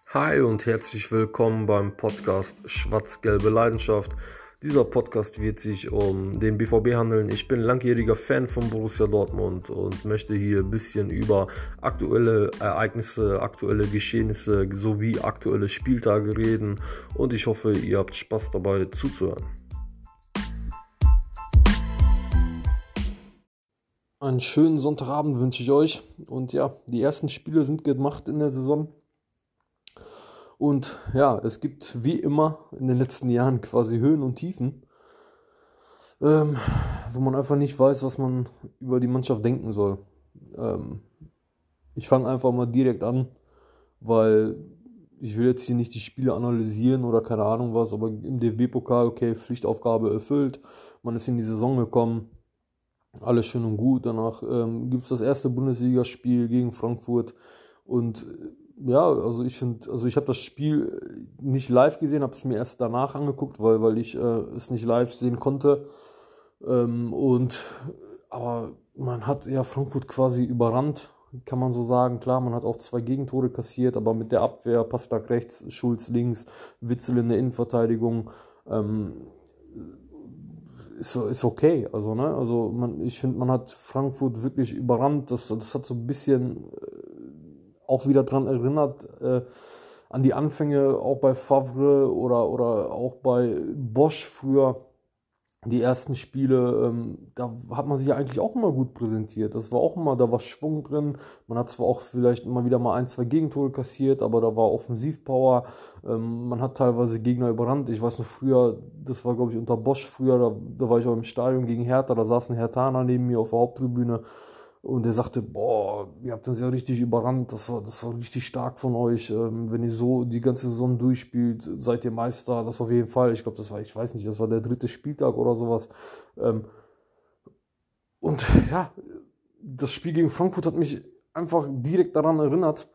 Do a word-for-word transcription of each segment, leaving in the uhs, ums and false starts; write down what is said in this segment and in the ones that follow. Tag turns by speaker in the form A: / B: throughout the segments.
A: Hi und herzlich willkommen beim Podcast Schwarz-Gelbe Leidenschaft. Dieser Podcast wird sich um den B V B handeln. Ich bin langjähriger Fan von Borussia Dortmund und möchte hier ein bisschen über aktuelle Ereignisse, aktuelle Geschehnisse sowie aktuelle Spieltage reden und ich hoffe, ihr habt Spaß dabei zuzuhören. Einen schönen Sonntagabend wünsche ich euch und ja, die ersten Spiele sind gemacht in der Saison. Und ja, es gibt wie immer in den letzten Jahren quasi Höhen und Tiefen, ähm, wo man einfach nicht weiß, was man über die Mannschaft denken soll. Ähm, ich fange einfach mal direkt an, weil ich will jetzt hier nicht die Spiele analysieren oder keine Ahnung was, aber im D F B-Pokal, okay, Pflichtaufgabe erfüllt, man ist in die Saison gekommen, alles schön und gut. Danach ähm, gibt es das erste Bundesligaspiel gegen Frankfurt und ja, also ich finde, also ich habe das Spiel nicht live gesehen, habe es mir erst danach angeguckt, weil, weil ich äh, es nicht live sehen konnte. Ähm, und aber man hat ja Frankfurt quasi überrannt, kann man so sagen. Klar, man hat auch zwei Gegentore kassiert, aber mit der Abwehr, Passlack rechts, Schulz links, Witzel in der Innenverteidigung, ähm, ist, ist okay. Also, ne? Also man, ich finde, man hat Frankfurt wirklich überrannt. Das, das hat so ein bisschen auch wieder daran erinnert, äh, an die Anfänge auch bei Favre oder, oder auch bei Bosch früher, die ersten Spiele, ähm, da hat man sich ja eigentlich auch immer gut präsentiert. Das war auch immer, da war Schwung drin. Man hat zwar auch vielleicht immer wieder mal ein, zwei Gegentore kassiert, aber da war Offensivpower. Ähm, man hat teilweise Gegner überrannt. Ich weiß noch früher, das war glaube ich unter Bosch früher, da, da war ich auch im Stadion gegen Hertha, da saß ein Herthaner neben mir auf der Haupttribüne. Und er sagte, boah, ihr habt uns ja richtig überrannt, das war, das war richtig stark von euch. Ähm, wenn ihr so die ganze Saison durchspielt, seid ihr Meister, das auf jeden Fall. Ich glaube, das war, ich weiß nicht, das war der dritte Spieltag oder sowas. Ähm, und ja, das Spiel gegen Frankfurt hat mich einfach direkt daran erinnert.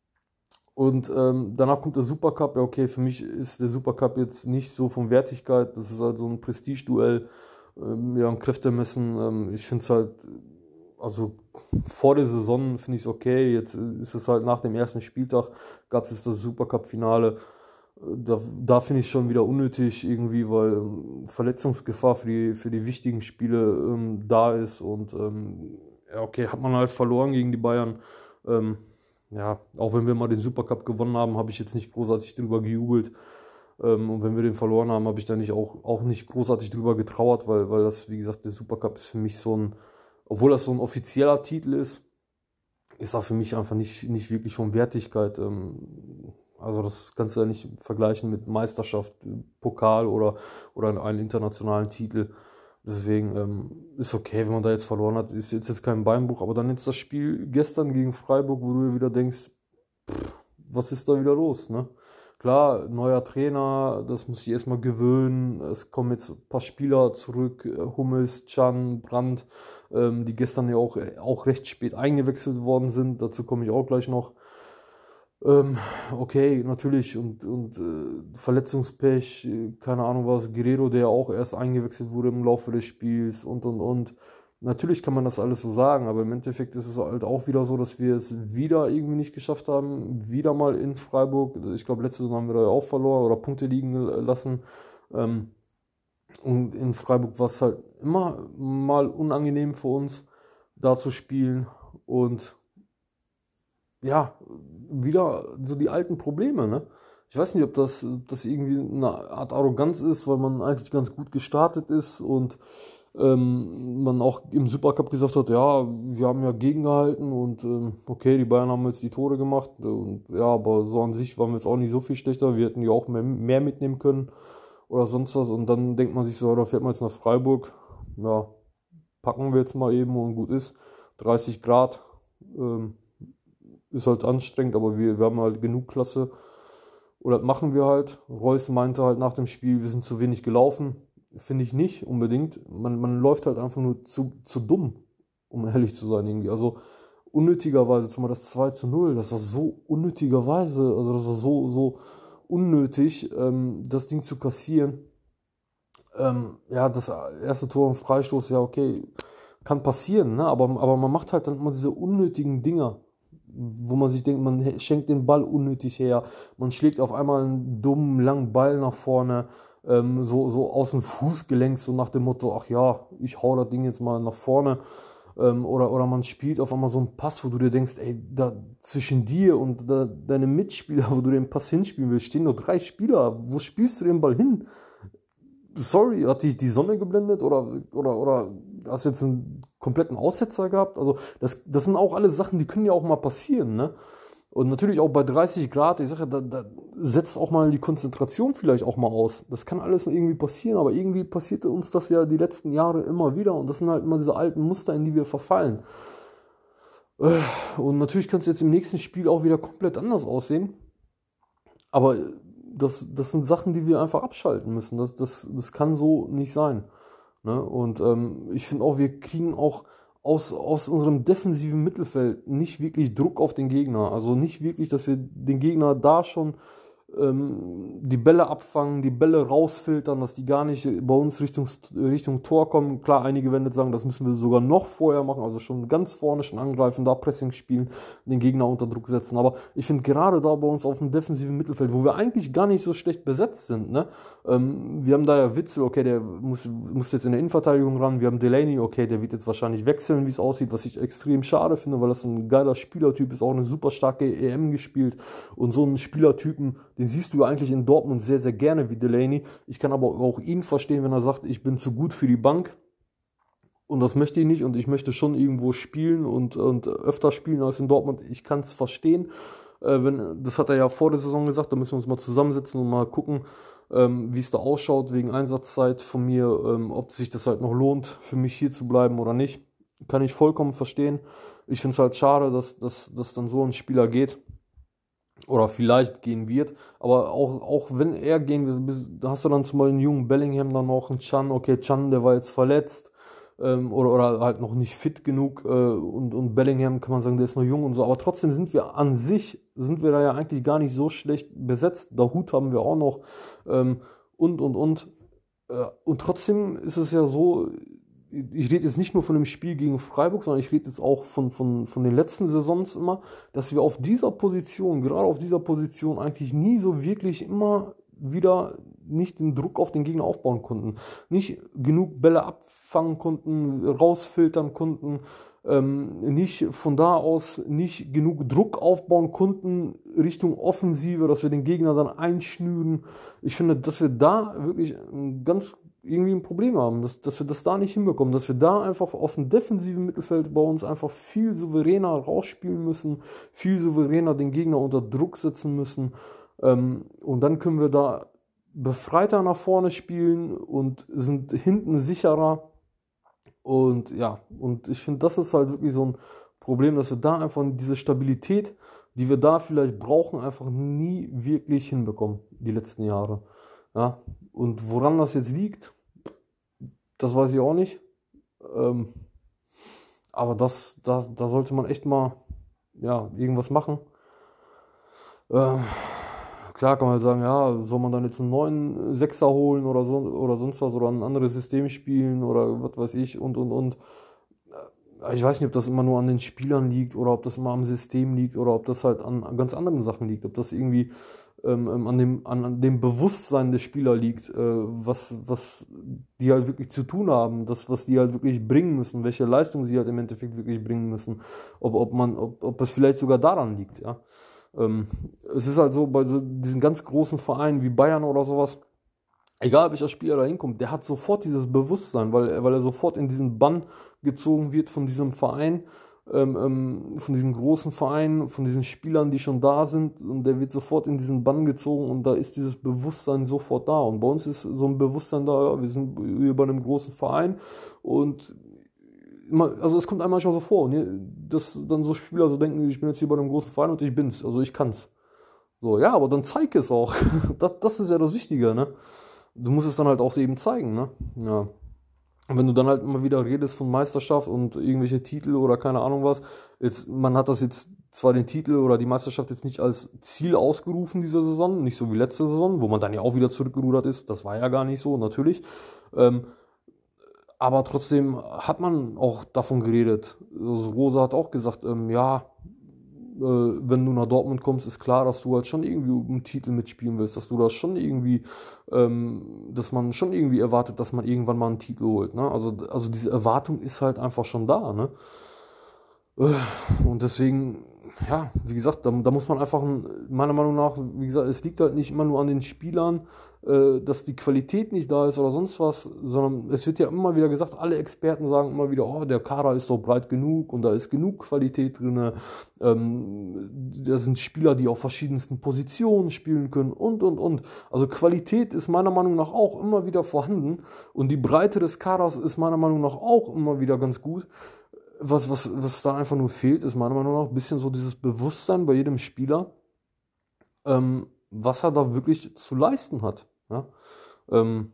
A: Und ähm, danach kommt der Supercup. Ja, okay, für mich ist der Supercup jetzt nicht so von Wertigkeit. Das ist halt so ein Prestigeduell, ähm, ja, ein Kräftemessen. Ähm, ich finde es halt, also vor der Saison finde ich es okay. Jetzt ist es halt nach dem ersten Spieltag, gab es das Supercup-Finale. Da, da finde ich es schon wieder unnötig irgendwie, weil ähm, Verletzungsgefahr für die, für die wichtigen Spiele ähm, da ist. Und ähm, ja, okay, hat man halt verloren gegen die Bayern. Ähm, ja, auch wenn wir mal den Supercup gewonnen haben, habe ich jetzt nicht großartig drüber gejubelt. Ähm, und wenn wir den verloren haben, habe ich da nicht auch, auch nicht großartig drüber getrauert, weil, weil das, wie gesagt, der Supercup ist für mich so ein, obwohl das so ein offizieller Titel ist, ist er für mich einfach nicht, nicht wirklich von Wertigkeit. Ähm, also das kannst du ja nicht vergleichen mit Meisterschaft, Pokal oder, oder einem internationalen Titel. Deswegen ähm, ist okay, wenn man da jetzt verloren hat, ist jetzt, jetzt kein Beinbruch, aber dann jetzt das Spiel gestern gegen Freiburg, wo du wieder denkst, pff, was ist da wieder los, ne? Klar, neuer Trainer, das muss ich erstmal gewöhnen. Es kommen jetzt ein paar Spieler zurück, Hummels, Can, Brandt, ähm, die gestern ja auch, auch recht spät eingewechselt worden sind. Dazu komme ich auch gleich noch. Ähm, okay, natürlich, und, und äh, Verletzungspech, äh, keine Ahnung was, Guerrero, der ja auch erst eingewechselt wurde im Laufe des Spiels und und und. Natürlich kann man das alles so sagen, aber im Endeffekt ist es halt auch wieder so, dass wir es wieder irgendwie nicht geschafft haben, wieder mal in Freiburg. Ich glaube, letzte Saison haben wir da ja auch verloren oder Punkte liegen lassen. Ähm, und in Freiburg war es halt immer mal unangenehm für uns, da zu spielen. Und ja, wieder so die alten Probleme, ne? Ich weiß nicht, ob das, das irgendwie eine Art Arroganz ist, weil man eigentlich ganz gut gestartet ist und ähm, man auch im Supercup gesagt hat, ja, wir haben ja gegengehalten und ähm, okay, die Bayern haben jetzt die Tore gemacht und ja, aber so an sich waren wir jetzt auch nicht so viel schlechter, wir hätten ja auch mehr, mehr mitnehmen können oder sonst was und dann denkt man sich so, ja, da fährt man jetzt nach Freiburg, ja, packen wir jetzt mal eben und gut ist, dreißig Grad, ähm, ist halt anstrengend, aber wir, wir haben halt genug Klasse. Oder das machen wir halt. Reus meinte halt nach dem Spiel, wir sind zu wenig gelaufen. Finde ich nicht unbedingt. Man, man läuft halt einfach nur zu, zu dumm, um ehrlich zu sein irgendwie. Also unnötigerweise, zumal das zwei zu null, das war so unnötigerweise, also das war so, so unnötig, ähm, das Ding zu kassieren. Ähm, ja, das erste Tor im Freistoß, ja okay, kann passieren, ne? aber, aber man macht halt dann immer diese unnötigen Dinger. wo man sich denkt, man he- schenkt den Ball unnötig her, man schlägt auf einmal einen dummen, langen Ball nach vorne, ähm, so, so aus dem Fußgelenk, so nach dem Motto, ach ja, ich hau das Ding jetzt mal nach vorne. Ähm, oder, oder man spielt auf einmal so einen Pass, wo du dir denkst, ey, da zwischen dir und da, deine Mitspieler, wo du den Pass hinspielen willst, stehen nur drei Spieler. Wo spielst du den Ball hin? Sorry, hat dich die Sonne geblendet oder, oder, oder hast jetzt einen kompletten Aussetzer gehabt? Also, das, das sind auch alle Sachen, die können ja auch mal passieren, ne? Und natürlich auch bei dreißig Grad, ich sage, da, da setzt auch mal die Konzentration vielleicht auch mal aus. Das kann alles irgendwie passieren, aber irgendwie passierte uns das ja die letzten Jahre immer wieder und das sind halt immer diese alten Muster, in die wir verfallen. Äh, Und natürlich kann es jetzt im nächsten Spiel auch wieder komplett anders aussehen, aber das, das sind Sachen, die wir einfach abschalten müssen. Das, das, das kann so nicht sein. Ne? Und ähm, ich finde auch, wir kriegen auch aus, aus unserem defensiven Mittelfeld nicht wirklich Druck auf den Gegner. Also nicht wirklich, dass wir den Gegner da schon ähm, die Bälle abfangen, die Bälle rausfiltern, dass die gar nicht bei uns Richtung, Richtung Tor kommen. Klar, einige werden jetzt sagen, das müssen wir sogar noch vorher machen, also schon ganz vorne schon angreifen, da Pressing spielen, den Gegner unter Druck setzen. Aber ich finde gerade da bei uns auf dem defensiven Mittelfeld, wo wir eigentlich gar nicht so schlecht besetzt sind, ne? Ähm, wir haben da ja Witzel, okay, der muss, muss jetzt in der Innenverteidigung ran. Wir haben Delaney, okay, der wird jetzt wahrscheinlich wechseln, wie es aussieht, was ich extrem schade finde, weil das ein geiler Spielertyp ist, auch eine super starke E M gespielt. Und so einen Spielertypen, den siehst du eigentlich in Dortmund sehr, sehr gerne wie Delaney. Ich kann aber auch ihn verstehen, wenn er sagt, ich bin zu gut für die Bank. Und das möchte ich nicht und ich möchte schon irgendwo spielen und, und öfter spielen als in Dortmund. Ich kann es verstehen. Äh, wenn, das hat er ja vor der Saison gesagt, da müssen wir uns mal zusammensetzen und mal gucken, ähm, wie es da ausschaut wegen Einsatzzeit von mir, ähm, ob sich das halt noch lohnt, für mich hier zu bleiben oder nicht. Kann ich vollkommen verstehen. Ich finde es halt schade, dass, dass, dass dann so ein Spieler geht oder vielleicht gehen wird. Aber auch, auch wenn er gehen wird, bis- da hast du dann zum Beispiel einen jungen Bellingham, dann noch einen Can. Okay, Can, der war jetzt verletzt ähm, oder, oder halt noch nicht fit genug. Äh, und, und Bellingham kann man sagen, der ist noch jung und so. Aber trotzdem sind wir an sich, sind wir da ja eigentlich gar nicht so schlecht besetzt. Dahut haben wir auch noch ähm, und, und, und. Äh, und trotzdem ist es ja so, ich rede jetzt nicht nur von dem Spiel gegen Freiburg, sondern ich rede jetzt auch von, von, von den letzten Saisons immer, dass wir auf dieser Position, gerade auf dieser Position, eigentlich nie so wirklich immer wieder nicht den Druck auf den Gegner aufbauen konnten. Nicht genug Bälle abfangen konnten, rausfiltern konnten, ähm, nicht von da aus nicht genug Druck aufbauen konnten Richtung Offensive, dass wir den Gegner dann einschnüren. Ich finde, dass wir da wirklich ein ganz irgendwie ein Problem haben, dass, dass wir das da nicht hinbekommen, dass wir da einfach aus dem defensiven Mittelfeld bei uns einfach viel souveräner rausspielen müssen, viel souveräner den Gegner unter Druck setzen müssen. Ähm, und dann können wir da befreiter nach vorne spielen und sind hinten sicherer. Und ja, und ich finde, das ist halt wirklich so ein Problem, dass wir da einfach diese Stabilität, die wir da vielleicht brauchen, einfach nie wirklich hinbekommen, die letzten Jahre. Ja, und woran das jetzt liegt, das weiß ich auch nicht. Ähm, aber das, da, da sollte man echt mal ja, irgendwas machen. Ähm, klar kann man halt sagen, ja, soll man dann jetzt einen neuen Sechser holen oder so oder sonst was oder ein anderes System spielen oder was weiß ich und und und. Äh, Ich weiß nicht, ob das immer nur an den Spielern liegt oder ob das immer am System liegt oder ob das halt an, an ganz anderen Sachen liegt, ob das irgendwie ähm, ähm, an dem, an, an dem Bewusstsein der Spieler liegt, äh, was, was die halt wirklich zu tun haben, das, was die halt wirklich bringen müssen, welche Leistung sie halt im Endeffekt wirklich bringen müssen, ob, ob man, ob, ob es vielleicht sogar daran liegt, ja. Ähm, es ist halt so, bei so diesen ganz großen Vereinen wie Bayern oder sowas, egal welcher Spieler da hinkommt, der hat sofort dieses Bewusstsein, weil, er- weil er sofort in diesen Bann gezogen wird von diesem Verein, ähm, ähm, von diesem großen Verein, von diesen Spielern, die schon da sind und der wird sofort in diesen Bann gezogen und da ist dieses Bewusstsein sofort da und bei uns ist so ein Bewusstsein da, ja, wir sind hier bei einem großen Verein und immer, also es kommt einem manchmal so vor, ne, dass dann so Spieler so denken, ich bin jetzt hier bei einem großen Verein und ich bin's, also ich kann's. So, ja, aber dann zeig es auch. Das, das ist ja das Wichtige, ne? Du musst es dann halt auch eben zeigen, ne? Ja. Und wenn du dann halt immer wieder redest von Meisterschaft und irgendwelche Titel oder keine Ahnung was, jetzt, man hat das jetzt zwar den Titel oder die Meisterschaft jetzt nicht als Ziel ausgerufen diese Saison, nicht so wie letzte Saison, wo man dann ja auch wieder zurückgerudert ist, das war ja gar nicht so, natürlich. Ähm, aber trotzdem hat man auch davon geredet. Also Rosa hat auch gesagt, ähm, ja, äh, wenn du nach Dortmund kommst, ist klar, dass du halt schon irgendwie um einen Titel mitspielen willst, dass du das schon irgendwie, ähm, dass man schon irgendwie erwartet, dass man irgendwann mal einen Titel holt, ne? Also, also diese Erwartung ist halt einfach schon da, ne? Äh, Und deswegen, ja, wie gesagt, da, da muss man einfach, meiner Meinung nach, wie gesagt, es liegt halt nicht immer nur an den Spielern, äh, dass die Qualität nicht da ist oder sonst was, sondern es wird ja immer wieder gesagt, alle Experten sagen immer wieder, oh, der Kader ist doch breit genug und da ist genug Qualität drin. Ähm, da sind Spieler, die auf verschiedensten Positionen spielen können und, und, und. Also Qualität ist meiner Meinung nach auch immer wieder vorhanden und die Breite des Kaders ist meiner Meinung nach auch immer wieder ganz gut. Was, was, was da einfach nur fehlt, ist meiner Meinung nach ein bisschen so dieses Bewusstsein bei jedem Spieler, ähm, was er da wirklich zu leisten hat. Ja? Ähm,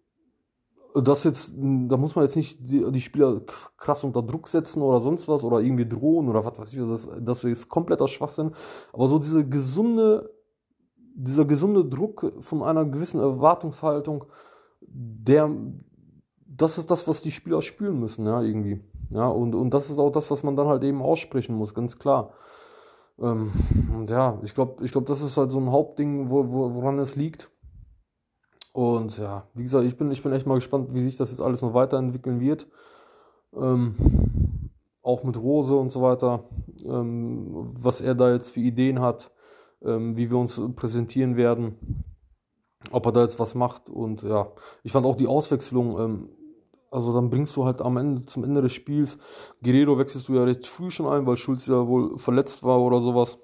A: das jetzt, da muss man jetzt nicht die, die Spieler krass unter Druck setzen oder sonst was oder irgendwie drohen oder was weiß ich, das, das ist kompletter Schwachsinn. Aber so diese gesunde, dieser gesunde Druck von einer gewissen Erwartungshaltung, der, das ist das, was die Spieler spüren müssen, ja, irgendwie. Ja, und, und das ist auch das, was man dann halt eben aussprechen muss, ganz klar. Ähm, und ja, ich glaube, ich glaub, das ist halt so ein Hauptding, wo, wo, woran es liegt. Und ja, wie gesagt, ich bin, ich bin echt mal gespannt, wie sich das jetzt alles noch weiterentwickeln wird. Ähm, auch mit Rose und so weiter, ähm, was er da jetzt für Ideen hat, ähm, wie wir uns präsentieren werden, ob er da jetzt was macht. Und ja, ich fand auch die Auswechslung, ähm, also dann bringst du halt am Ende, zum Ende des Spiels, Guerrero wechselst du ja recht früh schon ein, weil Schulz ja wohl verletzt war oder sowas.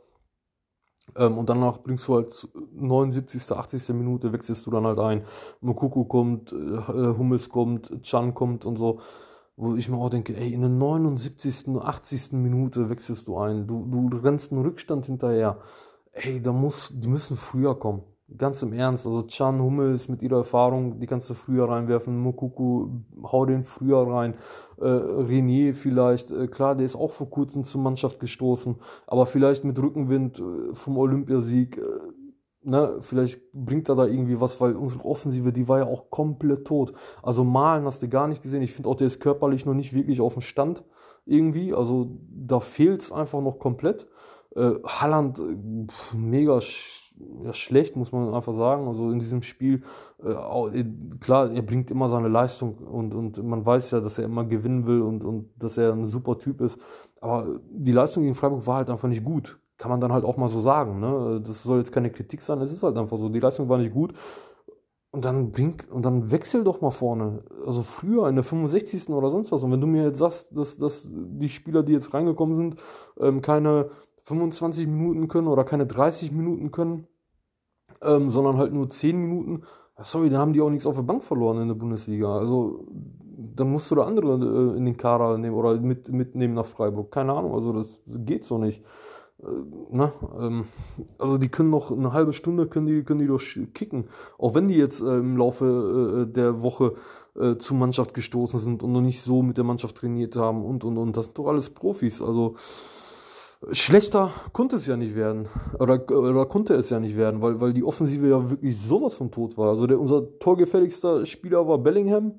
A: Ähm, und danach bringst du halt neunundsiebzigste, achtzigste Minute wechselst du dann halt ein. Moukoko kommt, äh, Hummels kommt, Can kommt und so. Wo ich mir auch denke, ey, in der neunundsiebzigsten, achtzigsten Minute wechselst du ein. Du, du rennst einen Rückstand hinterher. Ey, da muss, die müssen früher kommen. Ganz im Ernst. Also Can, Hummels mit ihrer Erfahrung, die kannst du früher reinwerfen. Moukoko, hau den früher rein. Äh, Renier vielleicht, äh, klar, der ist auch vor kurzem zur Mannschaft gestoßen. Aber vielleicht mit Rückenwind äh, vom Olympiasieg, äh, ne, vielleicht bringt er da irgendwie was, weil unsere Offensive, die war ja auch komplett tot. Also Malen hast du gar nicht gesehen. Ich finde auch, der ist körperlich noch nicht wirklich auf dem Stand irgendwie. Also da fehlt es einfach noch komplett. Äh, Haaland, äh, pf, mega sch ja, schlecht, muss man einfach sagen. Also in diesem Spiel, äh, auch, äh, klar, er bringt immer seine Leistung und, und man weiß ja, dass er immer gewinnen will und, und dass er ein super Typ ist. Aber die Leistung gegen Freiburg war halt einfach nicht gut. Kann man dann halt auch mal so sagen. Ne? Das soll jetzt keine Kritik sein, es ist halt einfach so. Die Leistung war nicht gut. Und dann bring, und dann wechsel doch mal vorne. Also früher in der fünfundsechzigsten oder sonst was. Und wenn du mir jetzt sagst, dass, dass die Spieler, die jetzt reingekommen sind, ähm, keine fünfundzwanzig Minuten können oder keine dreißig Minuten können, ähm, sondern halt nur zehn Minuten, ja, sorry, dann haben die auch nichts auf der Bank verloren in der Bundesliga. Also dann musst du da andere äh, in den Kader nehmen oder mit, mitnehmen nach Freiburg. Keine Ahnung, also das geht so nicht. Äh, ne? ähm, also die können noch eine halbe Stunde können die, können die doch kicken. Auch wenn die jetzt äh, im Laufe äh, der Woche äh, zur Mannschaft gestoßen sind und noch nicht so mit der Mannschaft trainiert haben und und und. Das sind doch alles Profis. Also schlechter konnte es ja nicht werden. Oder, oder konnte es ja nicht werden, weil, weil die Offensive ja wirklich sowas von tot war. Also der, unser torgefährlichster Spieler war Bellingham.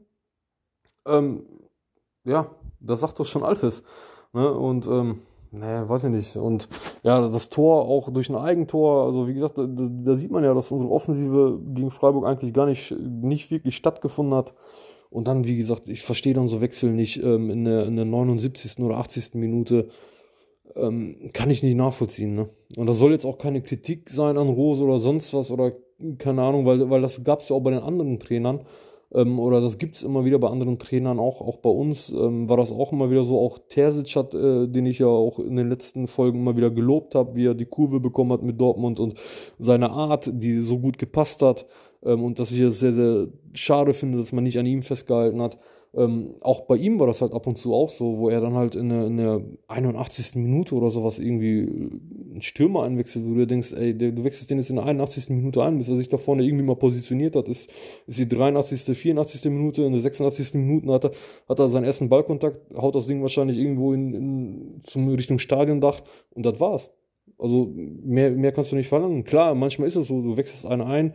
A: Ähm, ja, das sagt doch schon alles. Ne? Und ähm, naja, weiß ich nicht. Und ja, das Tor auch durch ein Eigentor, also wie gesagt, da, da sieht man ja, dass unsere Offensive gegen Freiburg eigentlich gar nicht, nicht wirklich stattgefunden hat. Und dann, wie gesagt, ich verstehe dann so Wechsel nicht ähm, in der, in der neunundsiebzigsten oder achtzigsten Minute. Ähm, kann ich nicht nachvollziehen, ne? Und das soll jetzt auch keine Kritik sein an Rose oder sonst was oder keine Ahnung, weil, weil das gab es ja auch bei den anderen Trainern. Ähm, oder das gibt es immer wieder bei anderen Trainern, auch, auch bei uns ähm, war das auch immer wieder so. Auch Terzic hat, äh, den ich ja auch in den letzten Folgen immer wieder gelobt habe, wie er die Kurve bekommen hat mit Dortmund und seine Art, die so gut gepasst hat. Ähm, und dass ich es sehr, sehr schade finde, dass man nicht an ihm festgehalten hat. Ähm, auch bei ihm war das halt ab und zu auch so, wo er dann halt in der, in der einundachtzigsten Minute oder sowas irgendwie einen Stürmer einwechselt, wo du denkst, ey, der, du wechselst den jetzt in der einundachtzigsten Minute ein, bis er sich da vorne irgendwie mal positioniert hat, ist, ist die dreiundachtzigste, vierundachtzigste Minute, in der sechsundachtzigsten Minute hat er, hat er seinen ersten Ballkontakt, haut das Ding wahrscheinlich irgendwo in, in, zum Richtung Stadiondach und das war's. Also mehr, mehr kannst du nicht verlangen. Klar, manchmal ist es so, du wechselst einen ein,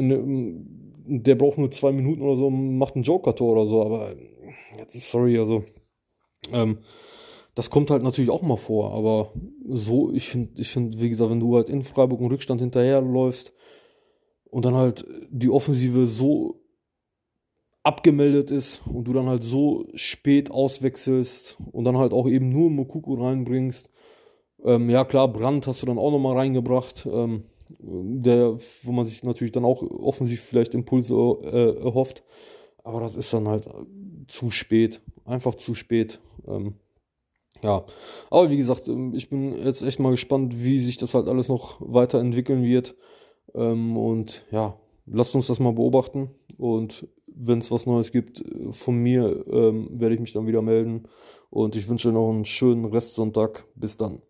A: in, der braucht nur zwei Minuten oder so, macht ein Joker-Tor oder so, aber jetzt ist sorry, also ähm, das kommt halt natürlich auch mal vor, aber so, ich finde, ich finde, wie gesagt, wenn du halt in Freiburg einen Rückstand hinterherläufst und dann halt die Offensive so abgemeldet ist und du dann halt so spät auswechselst und dann halt auch eben nur Moukoko reinbringst. Ähm, ja klar, Brandt hast du dann auch nochmal reingebracht, ähm, der, wo man sich natürlich dann auch offensiv vielleicht Impulse äh, erhofft. Aber das ist dann halt zu spät, einfach zu spät. Ähm, ja, aber wie gesagt, ähm, ich bin jetzt echt mal gespannt, wie sich das halt alles noch weiterentwickeln wird. Ähm, und ja, lasst uns das mal beobachten. Und wenn es was Neues gibt äh, von mir, ähm, werde ich mich dann wieder melden. Und ich wünsche noch einen schönen Restsonntag. Bis dann.